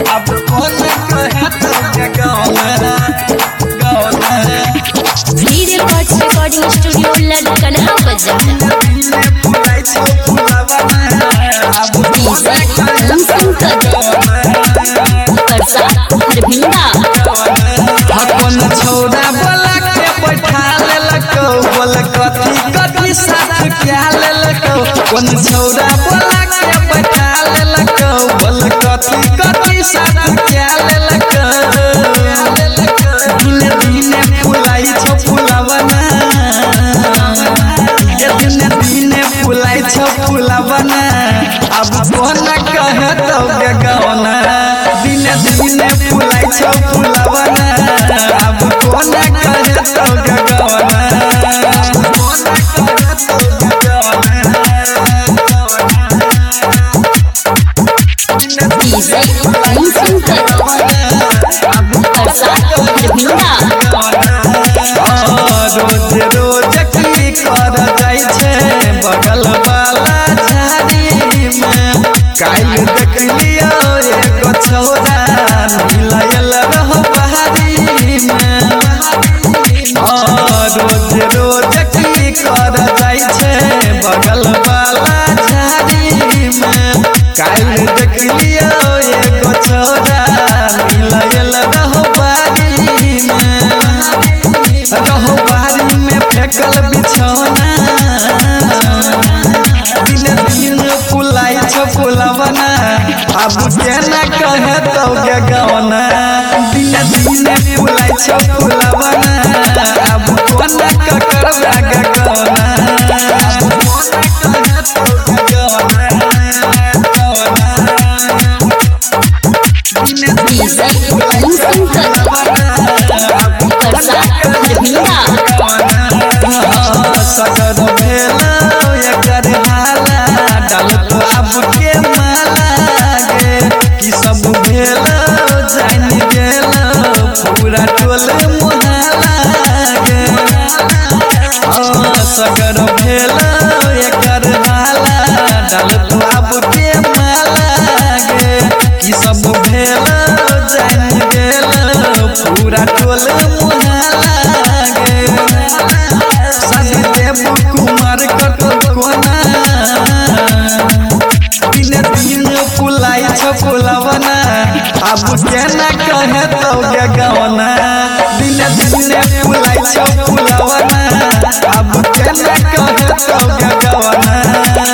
अब कौन कहे तो गौना वीडियो रिकॉर्डिंग स्टूडियो लड़कनहा बाजार अपन छोड़ा बोला के बैठा लेलको बोल कथी कथी साथ क्या लेलको अपन छोड़ा बोला के बैठा लेलको बोल कथी कथी साथ क्या लेलको दिने दिने फुलाई छो फुलावना दिने दिने फुलाई छो फुलावना अब कौन कहे तो गौना दिने दिने फुलाई छो फुलावना अब कौन कहे तो गौना रोज रोज की कर जाय छे बगल वाला झाड़ी में काल देख लियो एगो छोरा मिलायल रहो बहारी में रोज रोज की कर जाय छे बगल वाला झाड़ी में काल देख लियो एगो छोरा मिलायल रहो बहारी में रहो बारी में फेंकल बिछौना दिन दिन फुलाई छो फुलावना अब केना कहे तो गौना दिन दिन फुलाई छो फुलावना अब कोना करबा गौना सगर भेलो एकर हाला डाल तो अब के माला गे कि सब भेलो जान गेलो पूरा टोल मोहल्ला गे सगर भेलो एकर हाला डाल तो अब के माला गे कि सब भेलो जान गेलो पूरा टोल मोहल्ला गे कुमार कटो कोना दिन दिन फुलाई छो फुलावना अब केना कहे तो गौना दिन दिन फुलाई छो फुलावना अब केना कहे तो गौना